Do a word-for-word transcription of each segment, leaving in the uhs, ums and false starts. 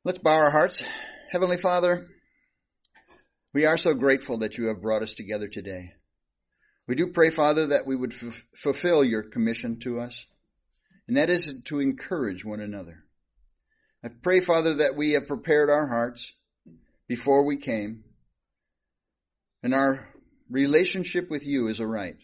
Let's bow our hearts. Heavenly Father, we are so grateful that you have brought us together today. We do pray, Father, that we would f- fulfill your commission to us, and that is to encourage one another. I pray, Father, that we have prepared our hearts before we came, and our relationship with you is aright.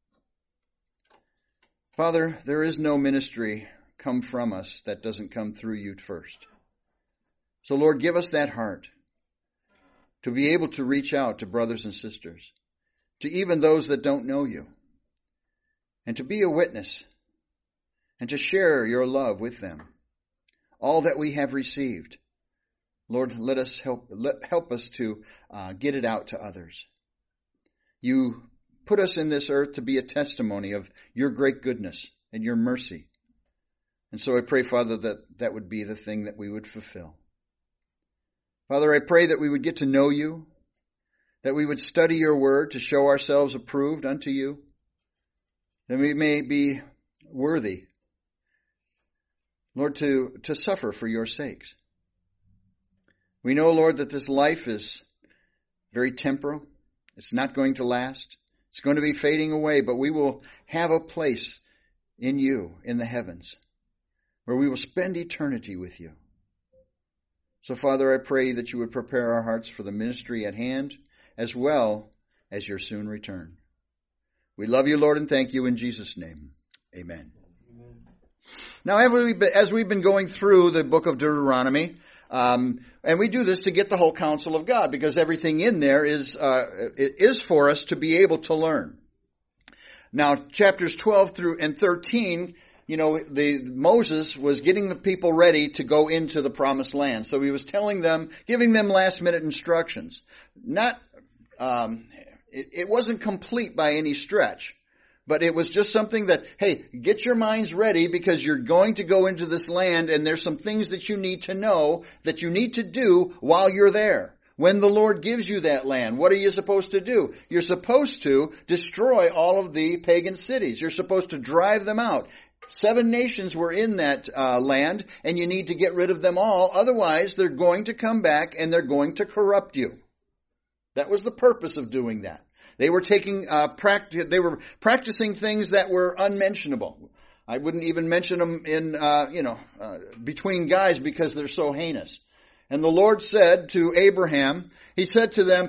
Father, there is no ministry come from us that doesn't come through you first. So, Lord, give us that heart to be able to reach out to brothers and sisters, to even those that don't know you, and to be a witness and to share your love with them. All that we have received, Lord, let us help, let, help us to uh, get it out to others. You put us in this earth to be a testimony of your great goodness and your mercy. And so I pray, Father, that that would be the thing that we would fulfill. Father, I pray that we would get to know you, that we would study your word to show ourselves approved unto you, that we may be worthy, Lord, to, to suffer for your sakes. We know, Lord, that this life is very temporal. It's not going to last. It's going to be fading away, but we will have a place in you in the heavens where we will spend eternity with you. So, Father, I pray that you would prepare our hearts for the ministry at hand as well as your soon return. We love you, Lord, and thank you in Jesus' name. Amen. Amen. Now, as we've been going through the book of Deuteronomy, um, and we do this to get the whole counsel of God, because everything in there is uh, is for us to be able to learn. Now, chapters twelve through and thirteen, you know, the Moses was getting the people ready to go into the promised land. So he was telling them, giving them last minute instructions. Not, um, it, it wasn't complete by any stretch, but it was just something that, hey, get your minds ready because you're going to go into this land and there's some things that you need to know that you need to do while you're there. When the Lord gives you that land, what are you supposed to do? You're supposed to destroy all of the pagan cities. You're supposed to drive them out. Seven nations were in that uh, land, and you need to get rid of them all. Otherwise, they're going to come back, and they're going to corrupt you. That was the purpose of doing that. They were taking, uh, practi- they were practicing things that were unmentionable. I wouldn't even mention them in, uh, you know, uh, between guys because they're so heinous. And the Lord said to Abraham, he said to them,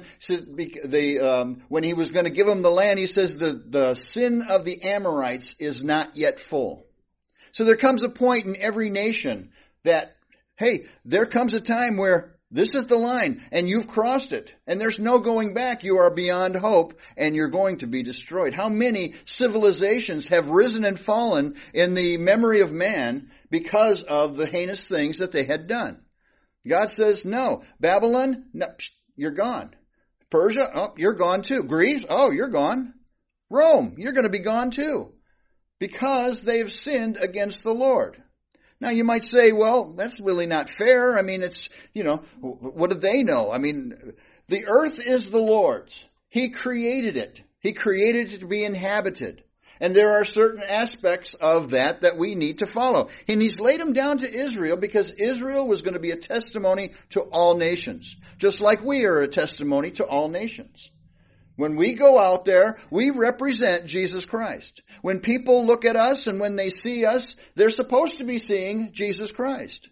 the, um, when he was going to give them the land, he says, the, the sin of the Amorites is not yet full. So there comes a point in every nation that, hey, there comes a time where this is the line and you've crossed it and there's no going back. You are beyond hope and you're going to be destroyed. How many civilizations have risen and fallen in the memory of man because of the heinous things that they had done? God says, no. Babylon, no, psh, you're gone. Persia, oh, you're gone too. Greece, oh, you're gone. Rome, you're going to be gone too. Because they've sinned against the Lord. Now you might say, well, that's really not fair. I mean, it's, you know, what do they know? I mean, the earth is the Lord's. He created it. He created it to be inhabited. And there are certain aspects of that that we need to follow. And he's laid them down to Israel because Israel was going to be a testimony to all nations. Just like we are a testimony to all nations. When we go out there, we represent Jesus Christ. When people look at us and when they see us, they're supposed to be seeing Jesus Christ.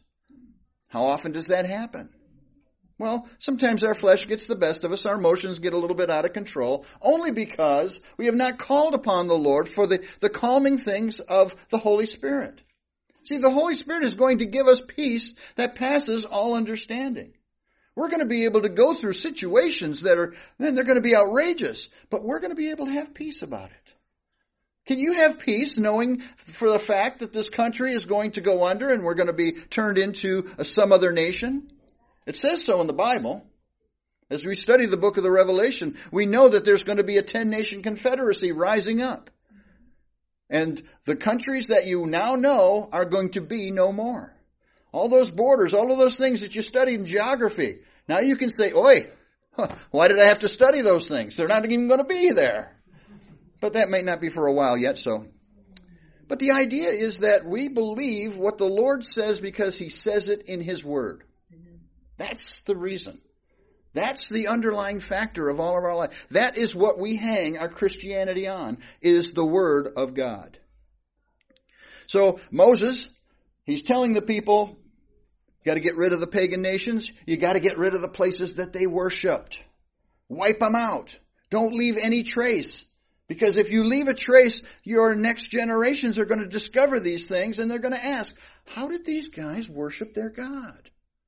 How often does that happen? Well, sometimes our flesh gets the best of us. Our emotions get a little bit out of control, only because we have not called upon the Lord for the, the calming things of the Holy Spirit. See, the Holy Spirit is going to give us peace that passes all understanding. We're going to be able to go through situations that are, man, they're going to be outrageous, but we're going to be able to have peace about it. Can you have peace knowing for the fact that this country is going to go under and we're going to be turned into a, some other nation? It says so in the Bible. As we study the book of the Revelation, we know that there's going to be a ten-nation confederacy rising up. And the countries that you now know are going to be no more. All those borders, all of those things that you studied in geography. Now you can say, oi, huh, why did I have to study those things? They're not even going to be there. But that may not be for a while yet, so. But the idea is that we believe what the Lord says because He says it in His Word. That's the reason. That's the underlying factor of all of our life. That is what we hang our Christianity on, is the Word of God. So Moses, he's telling the people, you got to get rid of the pagan nations. You got to get rid of the places that they worshipped. Wipe them out. Don't leave any trace. Because if you leave a trace, your next generations are going to discover these things and they're going to ask, how did these guys worship their God?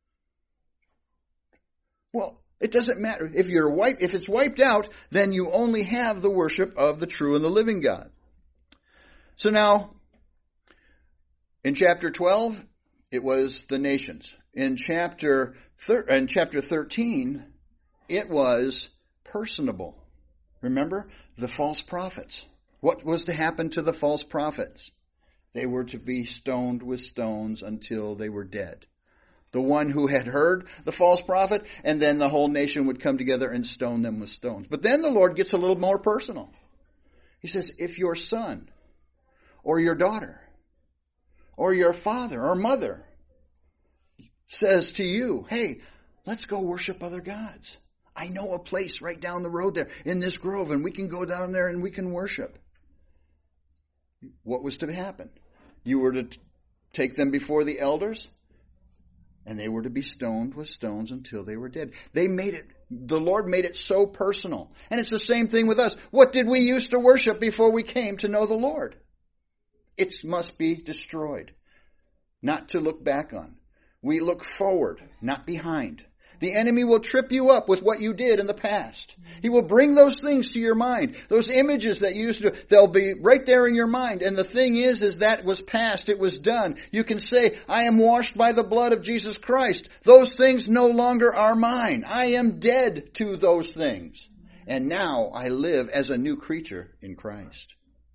Well, it doesn't matter. If you're wiped, if it's wiped out, then you only have the worship of the true and the living God. So now, in chapter twelve, it was the nations. In chapter thir- in chapter thirteen, it was personable. Remember? The false prophets. What was to happen to the false prophets? They were to be stoned with stones until they were dead. The one who had heard the false prophet, and then the whole nation would come together and stone them with stones. But then the Lord gets a little more personal. He says, if your son or your daughter or your father or mother says to you, hey, let's go worship other gods. I know a place right down the road there in this grove, and we can go down there and we can worship. What was to happen? You were to t- take them before the elders, and they were to be stoned with stones until they were dead. They made it, the Lord made it so personal. And it's the same thing with us. What did we used to worship before we came to know the Lord? It must be destroyed, not to look back on. We look forward, not behind. The enemy will trip you up with what you did in the past. He will bring those things to your mind. Those images that you used to, they'll be right there in your mind. And the thing is, is that was past. It was done. You can say, I am washed by the blood of Jesus Christ. Those things no longer are mine. I am dead to those things. And now I live as a new creature in Christ.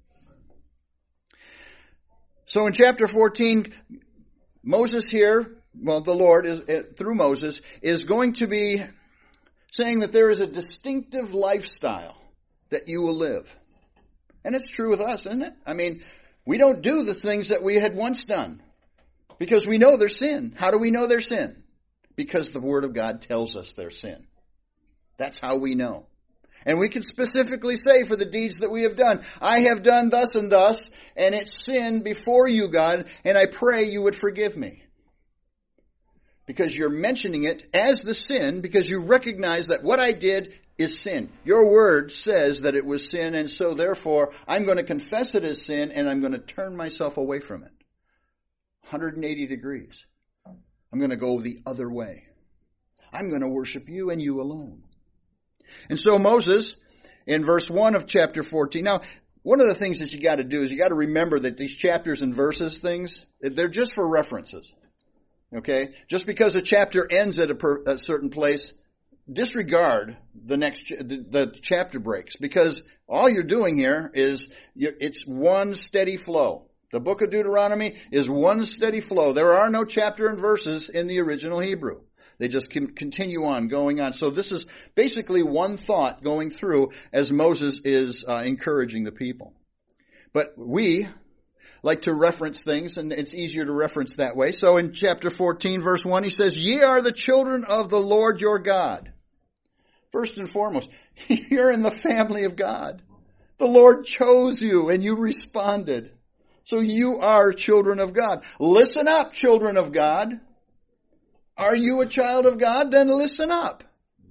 So in chapter fourteen, Moses here, well, the Lord, is through Moses, is going to be saying that there is a distinctive lifestyle that you will live. And it's true with us, isn't it? I mean, we don't do the things that we had once done because we know they're sin. How do we know they're sin? Because the Word of God tells us they're sin. That's how we know. And we can specifically say for the deeds that we have done, I have done thus and thus, and it's sin before you, God, and I pray you would forgive me. Because you're mentioning it as the sin, because you recognize that what I did is sin. Your word says that it was sin, and so therefore I'm going to confess it as sin, and I'm going to turn myself away from it. one hundred eighty degrees. I'm going to go the other way. I'm going to worship you and you alone. And so Moses, in verse one of chapter fourteen, now, one of the things that you got to do is you got to remember that these chapters and verses things, they're just for references. Okay? Just because a chapter ends at a, per, a certain place, disregard the next, the, the chapter breaks. Because all you're doing here is, it's one steady flow. The book of Deuteronomy is one steady flow. There are no chapter and verses in the original Hebrew. They just can continue on, going on. So this is basically one thought going through as Moses is uh, encouraging the people. But we like to reference things, and it's easier to reference that way. So in chapter fourteen, verse one, he says, Ye are the children of the Lord your God. First and foremost, you're in the family of God. The Lord chose you, and you responded. So you are children of God. Listen up, children of God. Are you a child of God? Then listen up.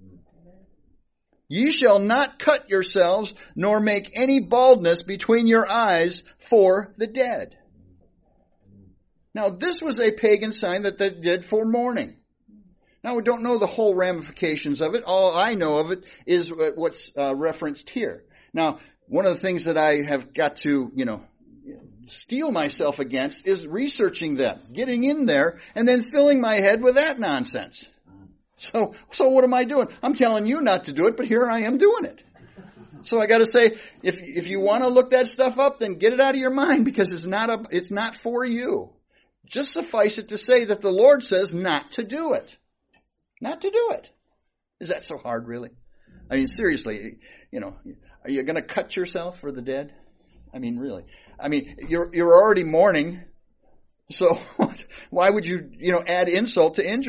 Ye shall not cut yourselves, nor make any baldness between your eyes for the dead. Now, this was a pagan sign that they did for mourning. Now, we don't know the whole ramifications of it. All I know of it is what's uh, referenced here. Now, one of the things that I have got to, you know, steel myself against is researching them, getting in there, and then filling my head with that nonsense. So, so what am I doing? I'm telling you not to do it, but here I am doing it. So I got to say, if if you want to look that stuff up, then get it out of your mind, because it's not a, it's not for you. Just suffice it to say that the Lord says not to do it. Not to do it. Is that so hard, really? I mean, seriously, you know, are you going to cut yourself for the dead? I mean, really. I mean, you're you're already mourning, so why would you, you know, add insult to injury?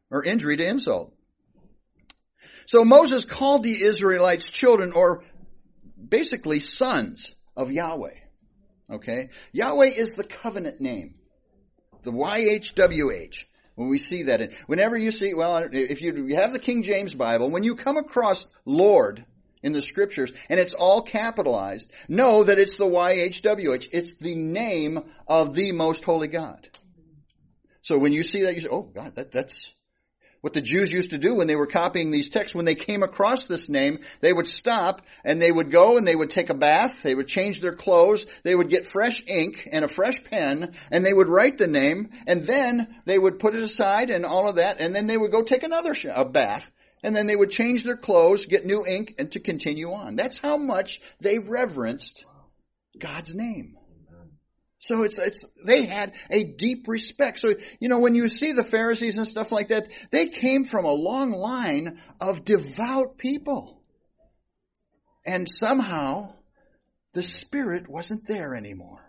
or injury to insult. So Moses called the Israelites children, or basically sons of Yahweh. Okay? Yahweh is the covenant name. The Y H W H. When we see that, in, whenever you see, well, if you have the King James Bible, when you come across Lord in the Scriptures, and it's all capitalized, know that it's the Y H W H. It's the name of the Most Holy God. So when you see that, you say, oh, God, that, that's what the Jews used to do when they were copying these texts. When they came across this name, they would stop and they would go and they would take a bath. They would change their clothes. They would get fresh ink and a fresh pen and they would write the name, and then they would put it aside and all of that, and then they would go take another sh- a bath. And then they would change their clothes, get new ink, and to continue on. That's how much they reverenced God's name. So it's, it's, they had a deep respect. So, you know, when you see the Pharisees and stuff like that, they came from a long line of devout people. And somehow, the Spirit wasn't there anymore.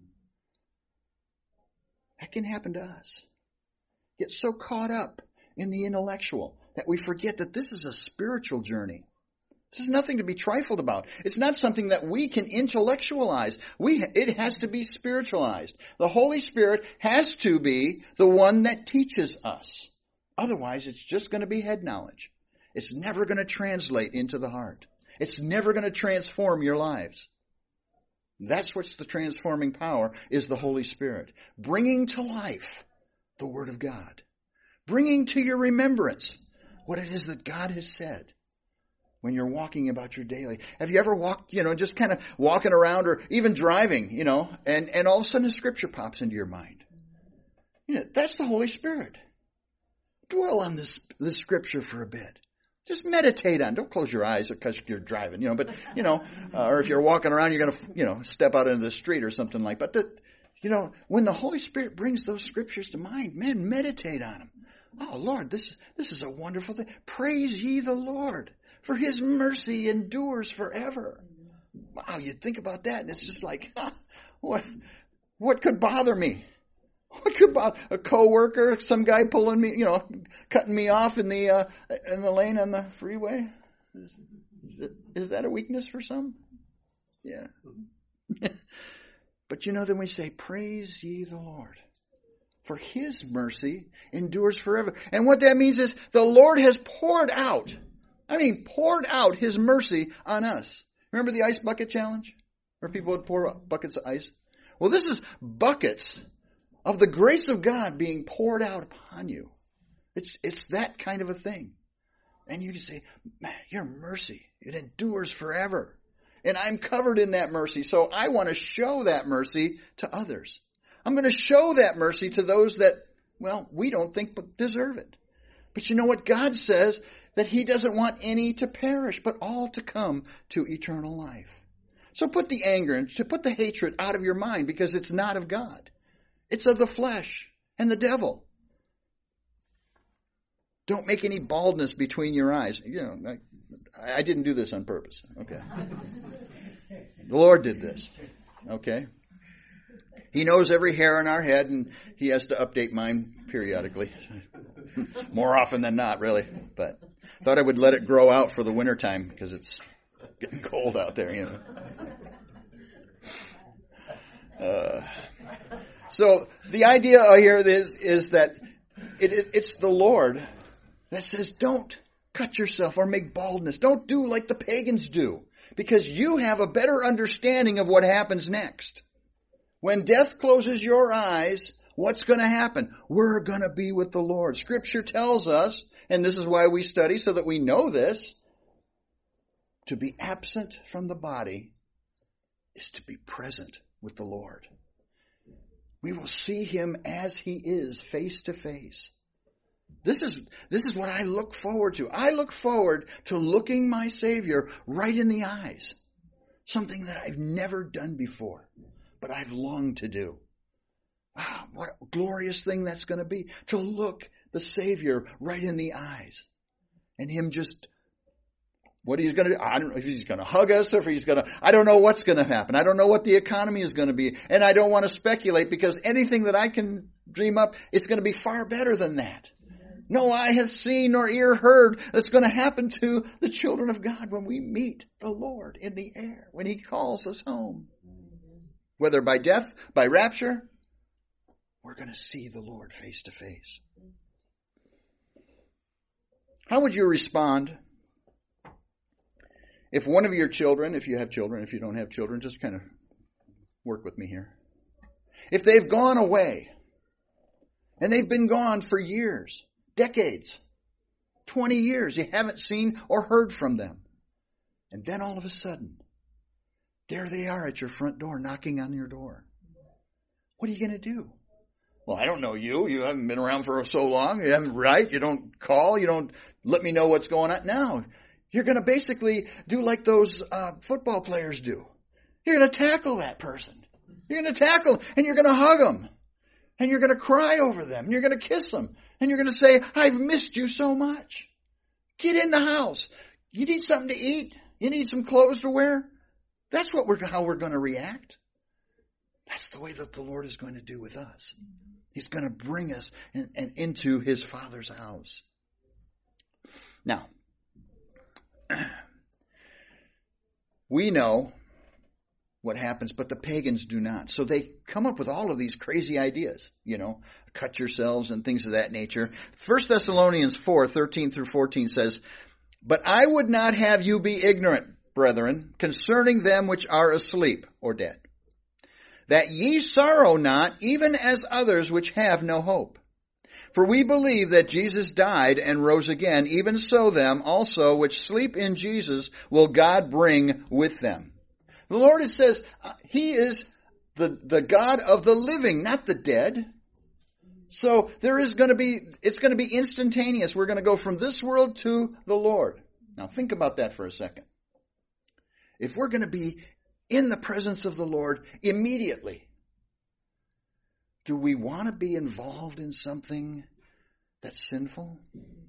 That can happen to us. Get so caught up in the intellectual that we forget that this is a spiritual journey. This is nothing to be trifled about. It's not something that we can intellectualize. We, it has to be spiritualized. The Holy Spirit has to be the one that teaches us. Otherwise, it's just going to be head knowledge. It's never going to translate into the heart. It's never going to transform your lives. That's what's the transforming power, is the Holy Spirit. Bringing to life the Word of God. Bringing to your remembrance what it is that God has said when you're walking about your daily. Have you ever walked, you know, just kind of walking around or even driving, you know, and, and all of a sudden a scripture pops into your mind? You know, that's the Holy Spirit. Dwell on this, this scripture for a bit. Just meditate on it. Don't close your eyes because you're driving, you know, but, you know, uh, or if you're walking around, you're going to, you know, step out into the street or something like that. But, the, you know, when the Holy Spirit brings those scriptures to mind, man, meditate on them. Oh, Lord, this, this is a wonderful thing. Praise ye the Lord, for His mercy endures forever. Wow, you think about that, and it's just like, huh, what, what could bother me? What could bother a coworker, some guy pulling me, you know, cutting me off in the uh, in the lane on the freeway? Is, is that a weakness for some? Yeah. But you know, then we say, praise ye the Lord, for His mercy endures forever. And what that means is the Lord has poured out, I mean, poured out His mercy on us. Remember the ice bucket challenge? Where people would pour buckets of ice? Well, this is buckets of the grace of God being poured out upon you. It's, it's that kind of a thing. And you can say, man, your mercy, it endures forever. And I'm covered in that mercy, so I want to show that mercy to others. I'm going to show that mercy to those that, well, we don't think deserve it. But you know what? God says that He doesn't want any to perish, but all to come to eternal life. So put the anger and to put the hatred out of your mind, because it's not of God. It's of the flesh and the devil. Don't make any baldness between your eyes. You know, I, I didn't do this on purpose. Okay. The Lord did this. Okay. He knows every hair on our head, and He has to update mine periodically. More often than not, really. But thought I would let it grow out for the wintertime because it's getting cold out there, you know. Uh, so the idea here is, is that it, it, it's the Lord that says, don't cut yourself or make baldness. Don't do like the pagans do, because you have a better understanding of what happens next. When death closes your eyes, what's going to happen? We're going to be with the Lord. Scripture tells us, and this is why we study, so that we know this, to be absent from the body is to be present with the Lord. We will see Him as He is, face to face. This is, this is what I look forward to. I look forward to looking my Savior right in the eyes. Something that I've never done before, but I've longed to do. Wow, what a glorious thing that's going to be, to look the Savior right in the eyes. And Him just, what He's going to do, I don't know if He's going to hug us or if He's going to, I don't know what's going to happen. I don't know what the economy is going to be. And I don't want to speculate, because anything that I can dream up, it's going to be far better than that. No eye hath seen nor ear heard that's going to happen to the children of God when we meet the Lord in the air, when He calls us home. Whether by death, by rapture, we're going to see the Lord face to face. How would you respond if one of your children, if you have children, if you don't have children, just kind of work with me here. If they've gone away, and they've been gone for years, decades, twenty years, you haven't seen or heard from them. And then all of a sudden, there they are at your front door, knocking on your door. What are you going to do? Well, I don't know you. You haven't been around for so long. You haven't, right? You don't call. You don't let me know what's going on. Now, you're going to basically do like those uh, football players do. You're going to tackle that person. You're going to tackle and you're going to hug them. And you're going to cry over them. And you're going to kiss them. And you're going to say, I've missed you so much. Get in the house. You need something to eat. You need some clothes to wear. That's what we're, how we're going to react. That's the way that the Lord is going to do with us. He's going to bring us in, in, into His Father's house. Now, we know what happens, but the pagans do not. So they come up with all of these crazy ideas, you know, cut yourselves and things of that nature. First Thessalonians four, thirteen through fourteen says, But I would not have you be ignorant, brethren, concerning them which are asleep or dead, that ye sorrow not, even as others which have no hope. For we believe that Jesus died and rose again, even so them also which sleep in Jesus will God bring with them. The Lord, it says, He is the, the God of the living, not the dead. So there is going to be, it's going to be instantaneous. We're going to go from this world to the Lord. Now think about that for a second. If we're going to be in the presence of the Lord immediately, do we want to be involved in something that's sinful?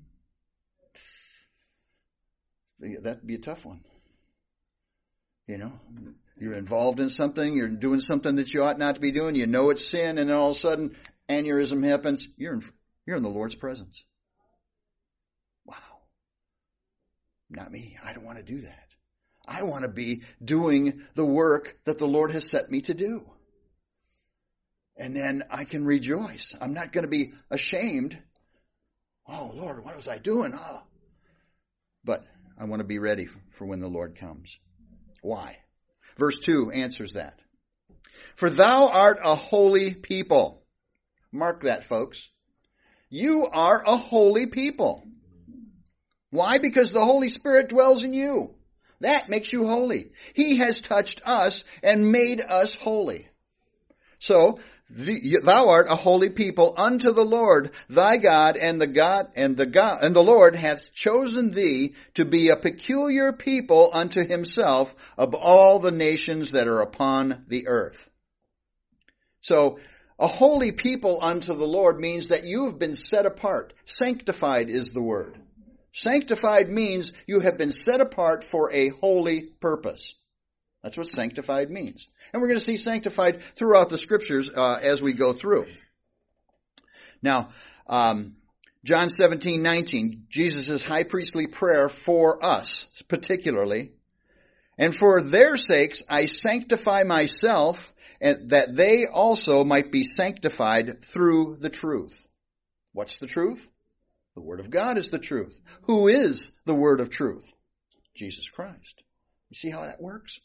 That'd be a tough one. You know, you're involved in something, you're doing something that you ought not to be doing, you know it's sin, and then all of a sudden, aneurysm happens, you're in, you're in the Lord's presence. Wow. Not me. I don't want to do that. I want to be doing the work that the Lord has set me to do. And then I can rejoice. I'm not going to be ashamed. Oh, Lord, what was I doing? Oh. But I want to be ready for when the Lord comes. Why? Verse two answers that. For thou art a holy people. Mark that, folks. You are a holy people. Why? Because the Holy Spirit dwells in you. That makes you holy. He has touched us and made us holy. So, the, thou art a holy people unto the Lord thy God, and the God and the God and the Lord hath chosen thee to be a peculiar people unto Himself of all the nations that are upon the earth. So, a holy people unto the Lord means that you have been set apart. Sanctified is the word. Sanctified means you have been set apart for a holy purpose. That's what sanctified means. And we're going to see sanctified throughout the Scriptures uh, as we go through. Now, um, John seventeen nineteen, Jesus' high priestly prayer for us particularly. And for their sakes I sanctify myself, and that they also might be sanctified through the truth. What's the truth? The Word of God is the truth. Who is the Word of truth? Jesus Christ. You see how that works?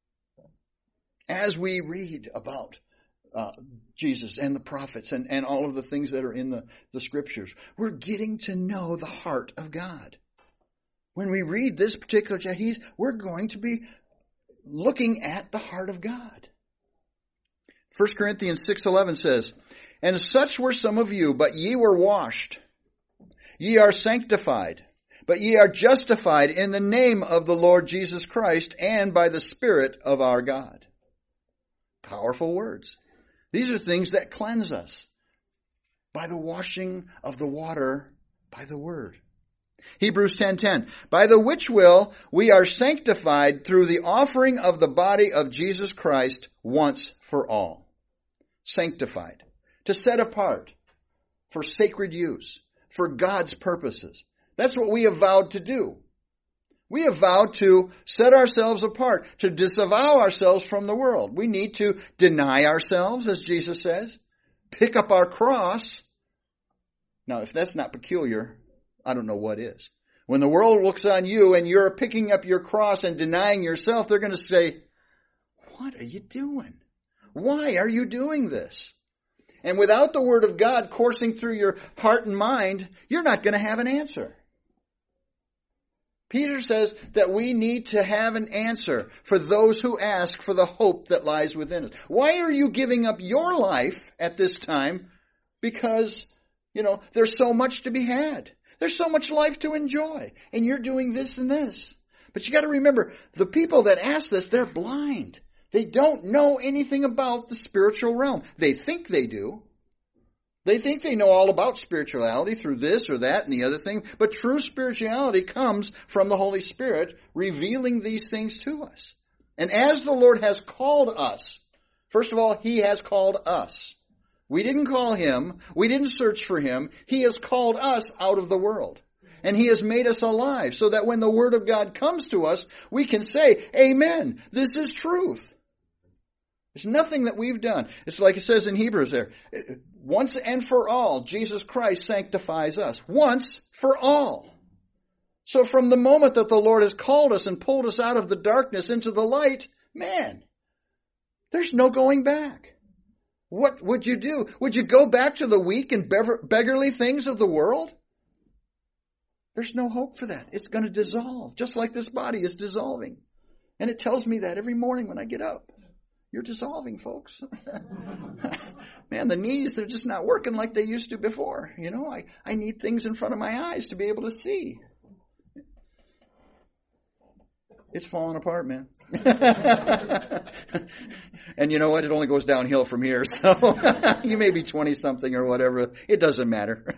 As we read about uh, Jesus and the prophets and, and all of the things that are in the, the Scriptures, we're getting to know the heart of God. When we read this particular chapter, we're going to be looking at the heart of God. First Corinthians six eleven says, And such were some of you, but ye were washed. Ye are sanctified, but ye are justified in the name of the Lord Jesus Christ and by the Spirit of our God. Powerful words. These are things that cleanse us by the washing of the water by the Word. Hebrews ten ten, By the which will we are sanctified through the offering of the body of Jesus Christ once for all. Sanctified. To set apart for sacred use. for God's purposes. That's what we have vowed to do. We have vowed to set ourselves apart, to disavow ourselves from the world. We need to deny ourselves, as Jesus says, pick up our cross. Now, if that's not peculiar, I don't know what is. When the world looks on you and you're picking up your cross and denying yourself, they're going to say, what are you doing? Why are you doing this? And without the Word of God coursing through your heart and mind, you're not going to have an answer. Peter says that we need to have an answer for those who ask for the hope that lies within us. Why are you giving up your life at this time? Because, you know, there's so much to be had. There's so much life to enjoy. And you're doing this and this. But you got to remember, the people that ask this, they're blind. They don't know anything about the spiritual realm. They think they do. They think they know all about spirituality through this or that and the other thing. But true spirituality comes from the Holy Spirit revealing these things to us. And as the Lord has called us, first of all, He has called us. We didn't call Him. We didn't search for Him. He has called us out of the world. And He has made us alive so that when the Word of God comes to us, we can say, Amen, this is truth. It's nothing that we've done. It's like it says in Hebrews there. Once and for all, Jesus Christ sanctifies us. Once for all. So from the moment that the Lord has called us and pulled us out of the darkness into the light, man, there's no going back. What would you do? Would you go back to the weak and beggarly things of the world? There's no hope for that. It's going to dissolve, just like this body is dissolving. And it tells me that every morning when I get up. You're dissolving, folks. Man, the knees, they're just not working like they used to before. You know, I, I need things in front of my eyes to be able to see. It's falling apart, man. And you know what? It only goes downhill from here. So you may be twenty-something or whatever. It doesn't matter.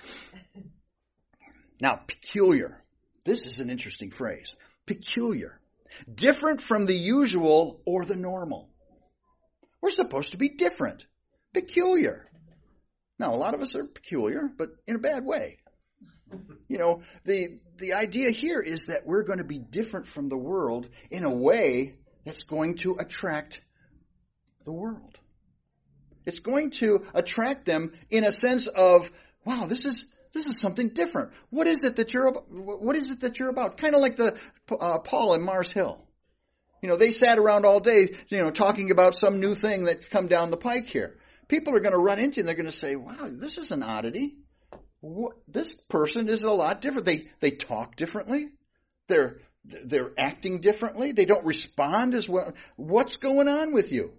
Now, peculiar. This is an interesting phrase. Peculiar. Different from the usual or the normal. We're supposed to be different. Peculiar. Now, a lot of us are peculiar, but in a bad way. You know, the the idea here is that we're going to be different from the world in a way that's going to attract the world. It's going to attract them in a sense of, wow, this is this is something different. What is it that you're about? What is it that you're about? Kind of like the uh, Paul and Mars Hill. You know, they sat around all day, you know, talking about some new thing that come down the pike here. People are going to run into and they're going to say, wow, this is an oddity. What, this person is a lot different. They they talk differently. They're they're acting differently. They don't respond as well. What's going on with you?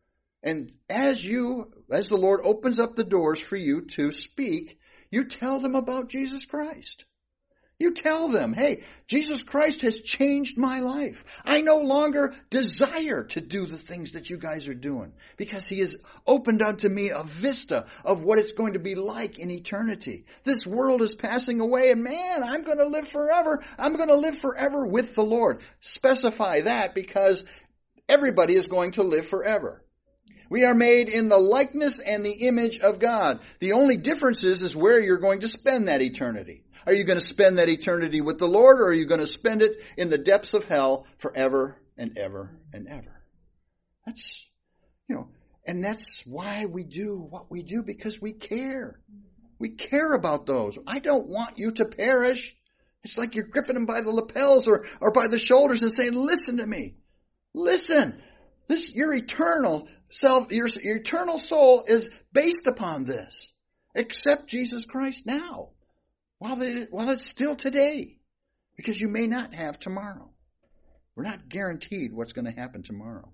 And as you, as the Lord opens up the doors for you to speak, you tell them about Jesus Christ. You tell them, hey, Jesus Christ has changed my life. I no longer desire to do the things that you guys are doing because He has opened unto me a vista of what it's going to be like in eternity. This world is passing away and man, I'm going to live forever. I'm going to live forever with the Lord. Specify that because everybody is going to live forever. We are made in the likeness and the image of God. The only difference is, is where you're going to spend that eternity. Are you going to spend that eternity with the Lord, or are you going to spend it in the depths of hell forever and ever and ever? That's, you know, and that's why we do what we do, because we care. We care about those. I don't want you to perish. It's like you're gripping them by the lapels or, or by the shoulders and saying, listen to me. Listen. This, your eternal self, your, your eternal soul is based upon this. Accept Jesus Christ now. While, they, while it's still today. Because you may not have tomorrow. We're not guaranteed what's going to happen tomorrow.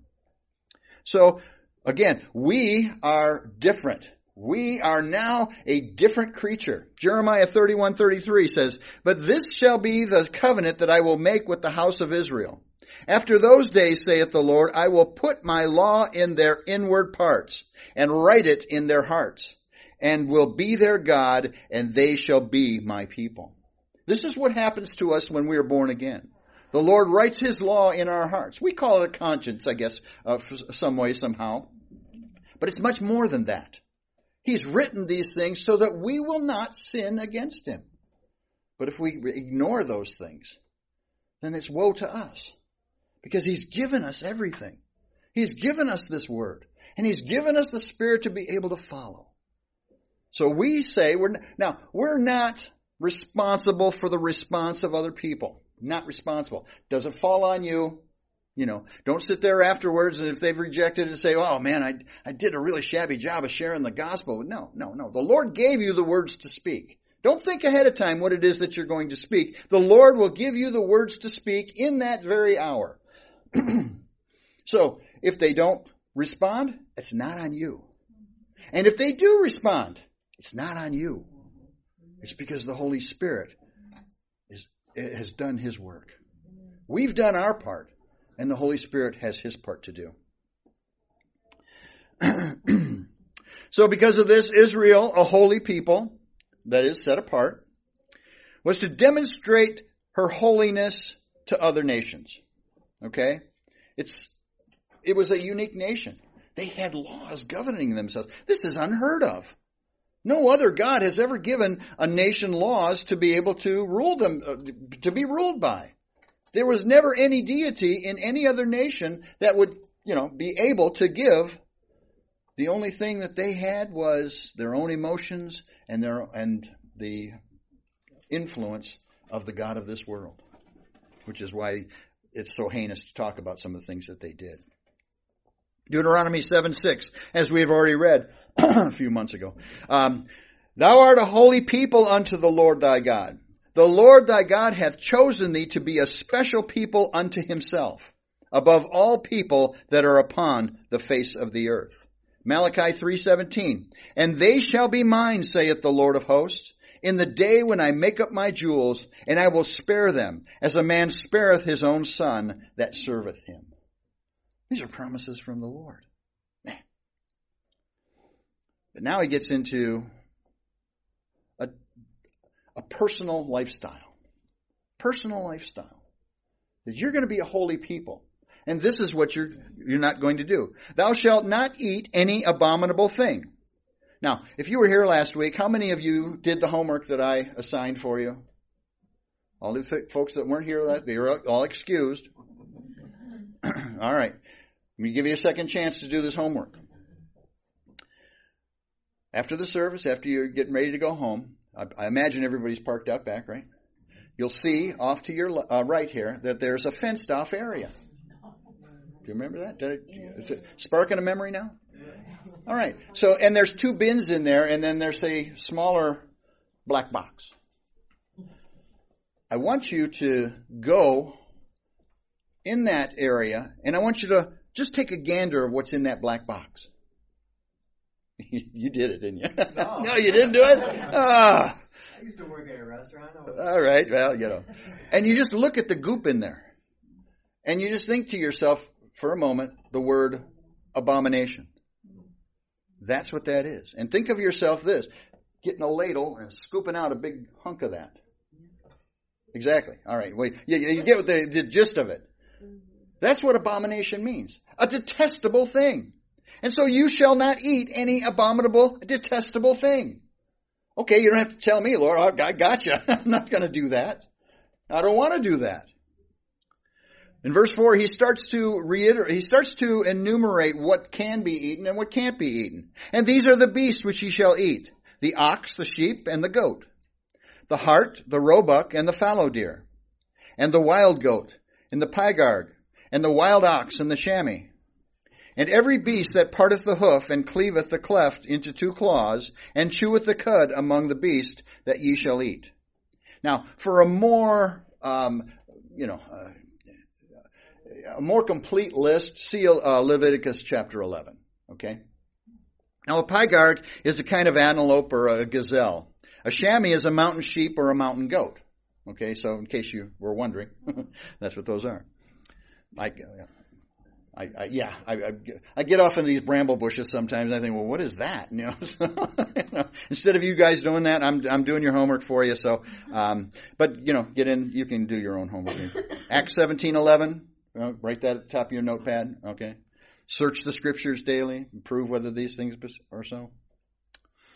So, again, we are different. We are now a different creature. Jeremiah thirty-one thirty-three says, but this shall be the covenant that I will make with the house of Israel. After those days, saith the Lord, I will put my law in their inward parts and write it in their hearts. And will be their God, and they shall be my people. This is what happens to us when we are born again. The Lord writes His law in our hearts. We call it a conscience, I guess, uh, some way, somehow. But it's much more than that. He's written these things so that we will not sin against him. But if we ignore those things, then it's woe to us. Because he's given us everything. He's given us this word. And he's given us the Spirit to be able to follow. So we say, we're not, now, we're not responsible for the response of other people. Not responsible. Doesn't fall on you. You know, don't sit there afterwards and if they've rejected it say, oh man, I, I did a really shabby job of sharing the gospel. No, no, no. The Lord gave you the words to speak. Don't think ahead of time what it is that you're going to speak. The Lord will give you the words to speak in that very hour. So, if they don't respond, it's not on you. And if they do respond, it's not on you. It's because the Holy Spirit is, has done His work. We've done our part, and the Holy Spirit has His part to do. So because of this, Israel, a holy people, that is set apart, was to demonstrate her holiness to other nations. Okay? It's, it was a unique nation. They had laws governing themselves. This is unheard of. No other God has ever given a nation laws to be able to rule them, uh, to be ruled by. There was never any deity in any other nation that would, you know, be able to give. The only thing that they had was their own emotions and their and the influence of the God of this world, which is why it's so heinous to talk about some of the things that they did. Deuteronomy seven six, as we have already read a few months ago. Um, Thou art a holy people unto the Lord thy God. The Lord thy God hath chosen thee to be a special people unto himself, above all people that are upon the face of the earth. Malachi three seventeen, And they shall be mine, saith the Lord of hosts, in the day when I make up my jewels, and I will spare them, as a man spareth his own son that serveth him. These are promises from the Lord. Man. But now he gets into a, a personal lifestyle. Personal lifestyle. That you're going to be a holy people. And this is what you're, you're not going to do. Thou shalt not eat any abominable thing. Now, if you were here last week, how many of you did the homework that I assigned for you? All the folks that weren't here, they were all excused. All right. Let me give you a second chance to do this homework. After the service, after you're getting ready to go home, I, I imagine everybody's parked out back, right? You'll see off to your uh, right here that there's a fenced off area. Do you remember that? Did it, is it sparking a memory now? All right. So, and there's two bins in there, and then there's a smaller black box. I want you to go in that area, and I want you to just take a gander of what's in that black box. You did it, didn't you? No, no you didn't do it? Ah. I used to work at a restaurant. All right. Well, you know. And you just look at the goop in there. And you just think to yourself for a moment the word abomination. That's what that is. And think of yourself this, getting a ladle and scooping out a big hunk of that. Exactly. All right. Well, you, you get what the, the gist of it. That's what abomination means. A detestable thing. And so you shall not eat any abominable, detestable thing. Okay, you don't have to tell me, Lord, I got you. I'm not going to do that. I don't want to do that. In verse four, he starts to reiterate, he starts to enumerate what can be eaten and what can't be eaten. And these are the beasts which ye shall eat: the ox, the sheep, and the goat, the hart, the roebuck, and the fallow deer, and the wild goat, and the pygarg, and the wild ox, and the chamois, and every beast that parteth the hoof, and cleaveth the cleft into two claws, and cheweth the cud among the beasts that ye shall eat. Now, for a more, um, you know, uh, a more complete list, see uh, Leviticus chapter eleven. Okay. Now, a pygarg is a kind of antelope or a gazelle. A chamois is a mountain sheep or a mountain goat. Okay, so in case you were wondering, that's what those are. I, I, I yeah, I, I, I get off in these bramble bushes sometimes. And I think, well, what is that? You know, so, you know, instead of you guys doing that, I'm I'm doing your homework for you. So, um, but you know, get in. You can do your own homework. Acts seventeen eleven. You know, write that at the top of your notepad. Okay. Search the scriptures daily and prove whether these things are so.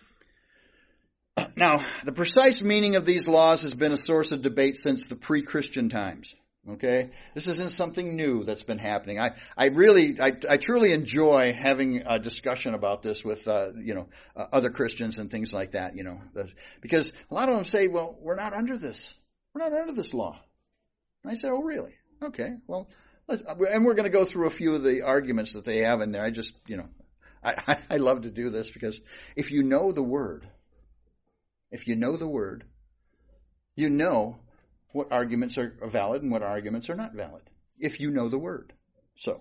Now, the precise meaning of these laws has been a source of debate since the pre-Christian times. Okay, this isn't something new that's been happening. I, I really, I, I truly enjoy having a discussion about this with, uh, you know, uh, other Christians and things like that. You know, because a lot of them say, "Well, we're not under this. We're not under this law." And I say, "Oh, really? Okay. Well, let's, and we're going to go through a few of the arguments that they have in there. I just, you know, I, I love to do this because if you know the Word, if you know the Word, you know what arguments are valid and what arguments are not valid, if you know the Word. So,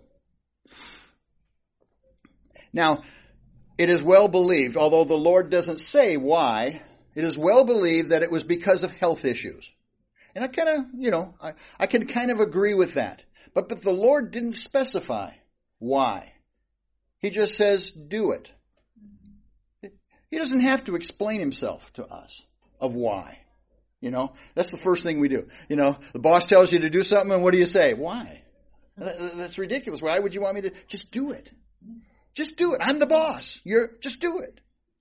now, it is well believed, although the Lord doesn't say why, it is well believed that it was because of health issues. And I kind of, you know, I, I can kind of agree with that. But, but the Lord didn't specify why. He just says, do it. He doesn't have to explain himself to us of why. You know, that's the first thing we do. You know, the boss tells you to do something, and what do you say? Why? That's ridiculous. Why would you want me to just do it? Just do it. I'm the boss. You're just do it.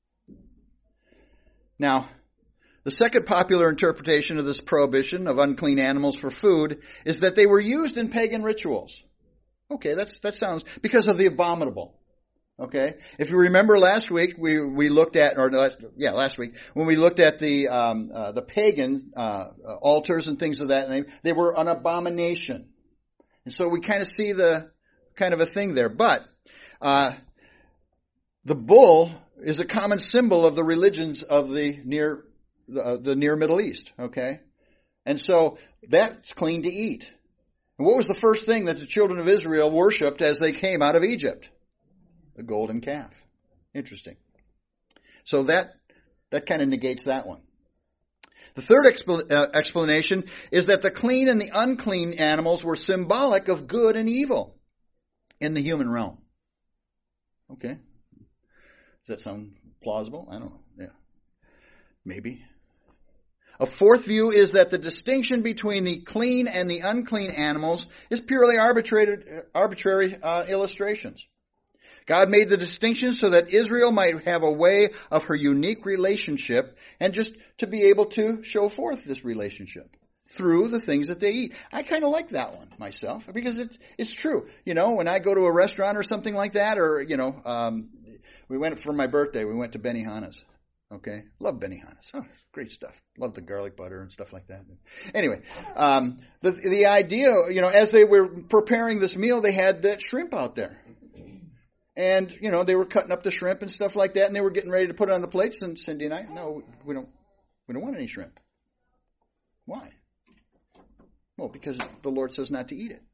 Now, the second popular interpretation of this prohibition of unclean animals for food is that they were used in pagan rituals. Okay, that's that sounds because of the abominable. Okay, if you remember last week, we we looked at, or last, yeah, last week when we looked at the um, uh, the pagan uh, altars and things of that name, they were an abomination, and so we kind of see the kind of a thing there. But uh, the bull is a common symbol of the religions of the near the, uh, the near Middle East. Okay, and so that's clean to eat. And what was the first thing that the children of Israel worshipped as they came out of Egypt? The golden calf. Interesting. So that that kind of negates that one. The third expl- uh, explanation is that the clean and the unclean animals were symbolic of good and evil in the human realm. Okay. Does that sound plausible? I don't know. Yeah. Maybe. A fourth view is that the distinction between the clean and the unclean animals is purely arbitrary, arbitrary uh, illustrations. God made the distinction so that Israel might have a way of her unique relationship and just to be able to show forth this relationship through the things that they eat. I kind of like that one myself because it's it's true. You know, when I go to a restaurant or something like that, or, you know, um, we went for my birthday, we went to Benihana's. Okay? Love Benihana's. Oh, great stuff. Love the garlic butter and stuff like that. Anyway, um, the the idea, you know, as they were preparing this meal, they had that shrimp out there. And, you know, they were cutting up the shrimp and stuff like that, and they were getting ready to put it on the plates, and Cindy and I, no, we don't, we don't want any shrimp. Why? Well, because the Lord says not to eat it.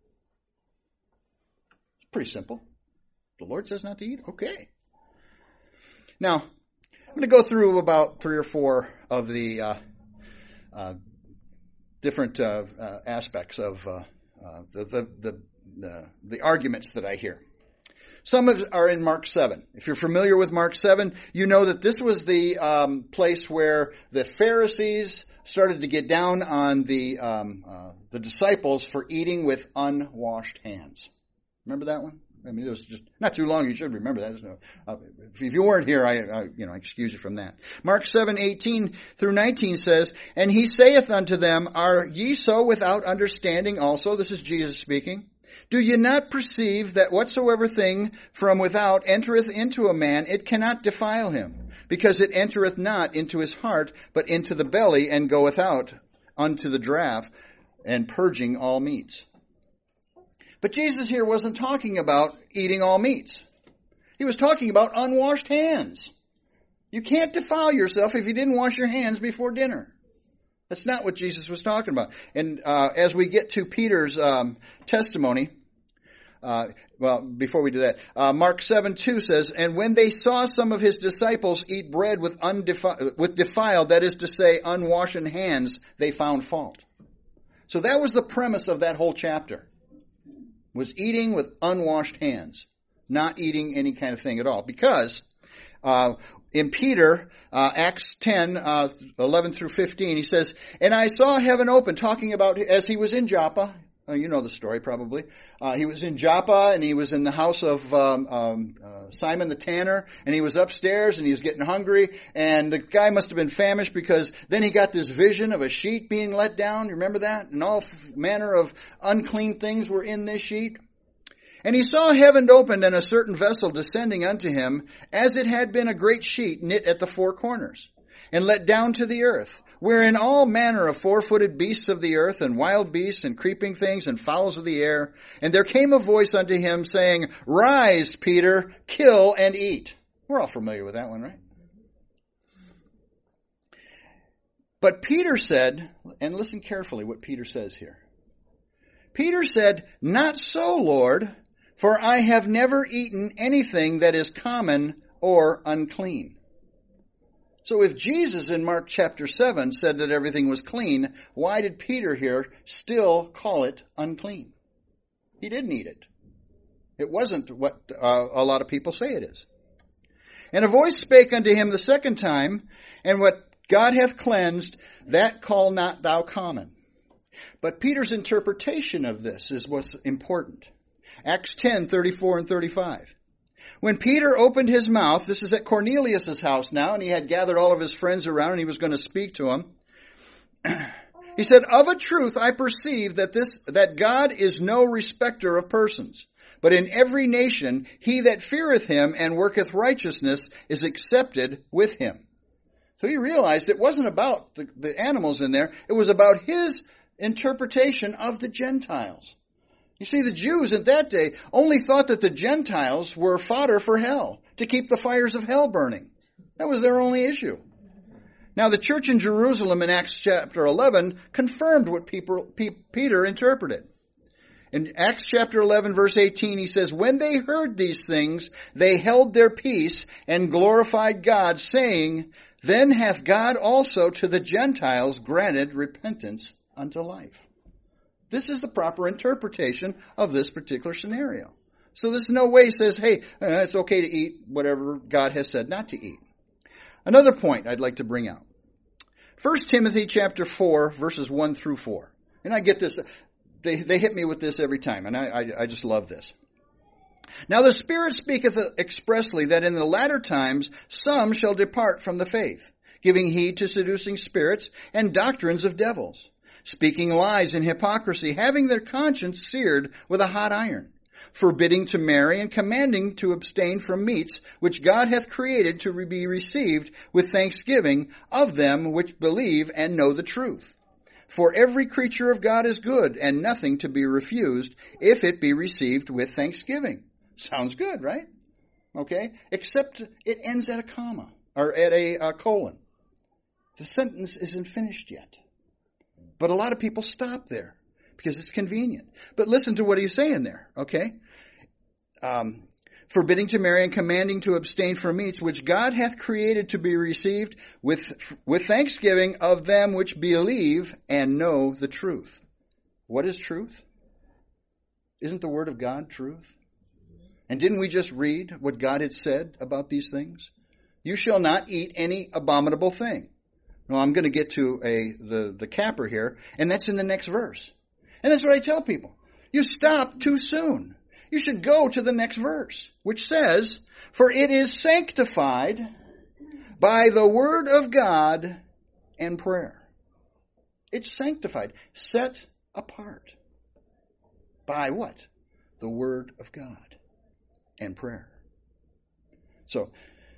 It's pretty simple. The Lord says not to eat it. Okay. Now, I'm going to go through about three or four of the uh, uh, different uh, uh, aspects of uh, uh, the, the, the, the, the arguments that I hear. Some of are in Mark seven. If you're familiar with Mark seven, you know that this was the um, place where the Pharisees started to get down on the um, uh, the disciples for eating with unwashed hands. Remember that one? I mean, it was just not too long. You should remember that. No, uh, if you weren't here, I, I you know I excuse you from that. Mark seven eighteen through nineteen says, "And he saith unto them, Are ye so without understanding also?" This is Jesus speaking. "Do ye not perceive that whatsoever thing from without entereth into a man, it cannot defile him, because it entereth not into his heart, but into the belly, and goeth out unto the draught, and purging all meats?" But Jesus here wasn't talking about eating all meats. He was talking about unwashed hands. You can't defile yourself if you didn't wash your hands before dinner. That's not what Jesus was talking about. And uh, as we get to Peter's um, testimony, uh, well, before we do that, uh, Mark seven two says, "And when they saw some of his disciples eat bread with, undefi- with defiled, that is to say, unwashed hands, they found fault." So that was the premise of that whole chapter, was eating with unwashed hands, not eating any kind of thing at all. Because uh, in Peter, uh, Acts ten, uh, eleven through fifteen, he says, "And I saw heaven open," talking about as he was in Joppa, Uh, you know the story probably. Uh, he was in Joppa, and he was in the house of um, um, uh, Simon the tanner, and he was upstairs, and he was getting hungry, and the guy must have been famished, because then he got this vision of a sheet being let down. You remember that? And all manner of unclean things were in this sheet. And he saw heaven opened, and a certain vessel descending unto him, as it had been a great sheet knit at the four corners, and let down to the earth, wherein all manner of four-footed beasts of the earth, and wild beasts, and creeping things, and fowls of the air. And there came a voice unto him, saying, Rise, Peter, kill and eat. We're all familiar with that one, right? But Peter said, and listen carefully what Peter says here. Peter said, Not so, Lord, for I have never eaten anything that is common or unclean. So if Jesus in Mark chapter seven said that everything was clean, why did Peter here still call it unclean? He didn't eat it. It wasn't what uh, a lot of people say it is. And a voice spake unto him the second time, and what God hath cleansed, that call not thou common. But Peter's interpretation of this is what's important. Acts ten, thirty-four and thirty-five. When Peter opened his mouth, this is at Cornelius' house now, and he had gathered all of his friends around, and he was going to speak to them. He said, Of a truth I perceive that this that God is no respecter of persons, but in every nation he that feareth him and worketh righteousness is accepted with him. So he realized it wasn't about the, the animals in there, it was about his interpretation of the Gentiles. You see, the Jews at that day only thought that the Gentiles were fodder for hell, to keep the fires of hell burning. That was their only issue. Now, the church in Jerusalem in Acts chapter eleven confirmed what Peter interpreted. In Acts chapter eleven, verse eighteen, he says, When they heard these things, they held their peace and glorified God, saying, Then hath God also to the Gentiles granted repentance unto life. This is the proper interpretation of this particular scenario. So there's no way he says, hey, uh, it's okay to eat whatever God has said not to eat. Another point I'd like to bring out. First Timothy chapter four, verses one through four. And I get this, they, they hit me with this every time, and I, I, I just love this. Now the Spirit speaketh expressly that in the latter times some shall depart from the faith, giving heed to seducing spirits and doctrines of devils, speaking lies and hypocrisy, having their conscience seared with a hot iron, forbidding to marry and commanding to abstain from meats which God hath created to be received with thanksgiving of them which believe and know the truth. For every creature of God is good, and nothing to be refused, if it be received with thanksgiving. Sounds good, right? Okay? Except it ends at a comma, or at a, a colon. The sentence isn't finished yet. But a lot of people stop there because it's convenient. But listen to what he's saying there, okay? Um, forbidding to marry and commanding to abstain from meats which God hath created to be received with, with thanksgiving of them which believe and know the truth. What is truth? Isn't the Word of God truth? And didn't we just read what God had said about these things? You shall not eat any abominable thing. Well, I'm going to get to a the, the capper here, and that's in the next verse. And that's what I tell people. You stop too soon. You should go to the next verse, which says, For it is sanctified by the word of God and prayer. It's sanctified, set apart. By what? The word of God and prayer. So,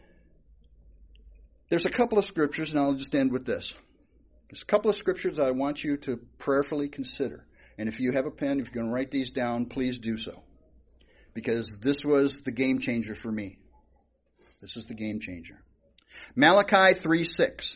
there's a couple of scriptures, and I'll just end with this. There's a couple of scriptures I want you to prayerfully consider. And if you have a pen, if you're going to write these down, please do so. Because this was the game changer for me. This is the game changer. Malachi three six.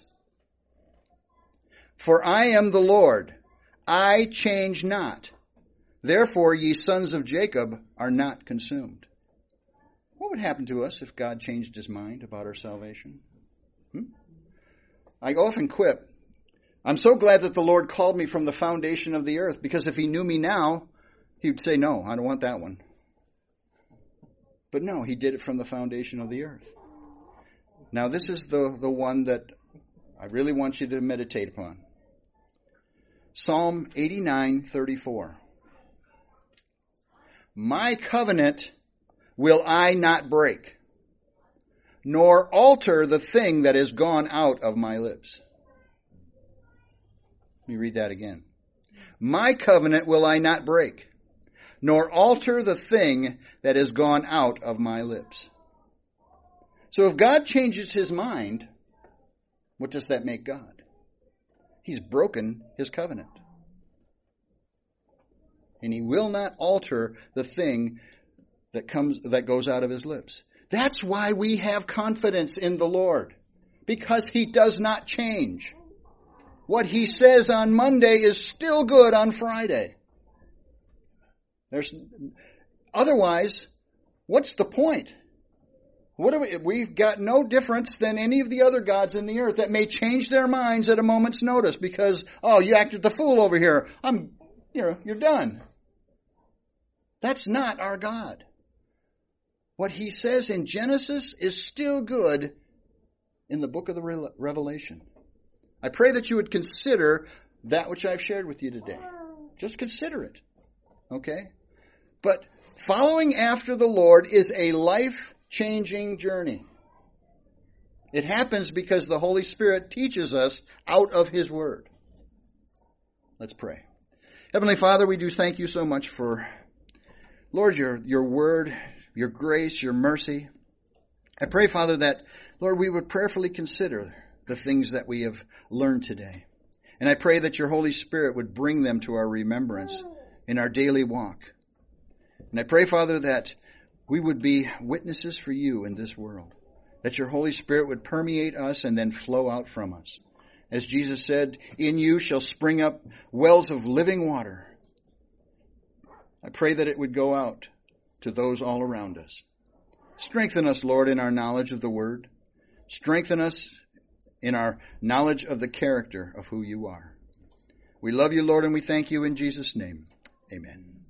For I am the Lord, I change not. Therefore ye sons of Jacob are not consumed. What would happen to us if God changed his mind about our salvation? Hmm? I often quip. I'm so glad that the Lord called me from the foundation of the earth, because if he knew me now, he would say, no, I don't want that one. But no, he did it from the foundation of the earth. Now this is the, the one that I really want you to meditate upon. Psalm eighty-nine thirty-four. My covenant will I not break, nor alter the thing that is gone out of my lips. Let me read that again. My covenant will I not break, nor alter the thing that is gone out of my lips. So if God changes his mind, what does that make God? He's broken his covenant. And he will not alter the thing that comes that goes out of his lips. That's why we have confidence in the Lord, because he does not change. What he says on Monday is still good on Friday. There's otherwise, what's the point? What do we, we've got no difference than any of the other gods in the earth that may change their minds at a moment's notice because, oh, you acted the fool over here. I'm, you know, you're done. That's not our God. What he says in Genesis is still good in the book of the Revelation. I pray that you would consider that which I've shared with you today. Just consider it. Okay? But following after the Lord is a life-changing journey. It happens because the Holy Spirit teaches us out of his word. Let's pray. Heavenly Father, we do thank you so much for, Lord, your, your word, your grace, your mercy. I pray, Father, that, Lord, we would prayerfully consider the things that we have learned today. And I pray that your Holy Spirit would bring them to our remembrance in our daily walk. And I pray, Father, that we would be witnesses for you in this world, that your Holy Spirit would permeate us and then flow out from us. As Jesus said, in you shall spring up wells of living water. I pray that it would go out to those all around us. Strengthen us, Lord, in our knowledge of the word. Strengthen us in our knowledge of the character of who you are. We love you, Lord, and we thank you in Jesus' name. Amen.